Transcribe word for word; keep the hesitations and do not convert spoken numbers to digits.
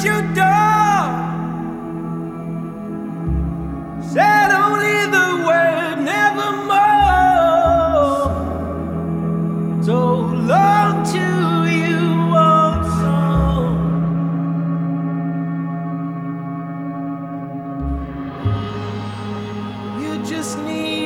close your door. Said only the word nevermore. So long to you also. You just need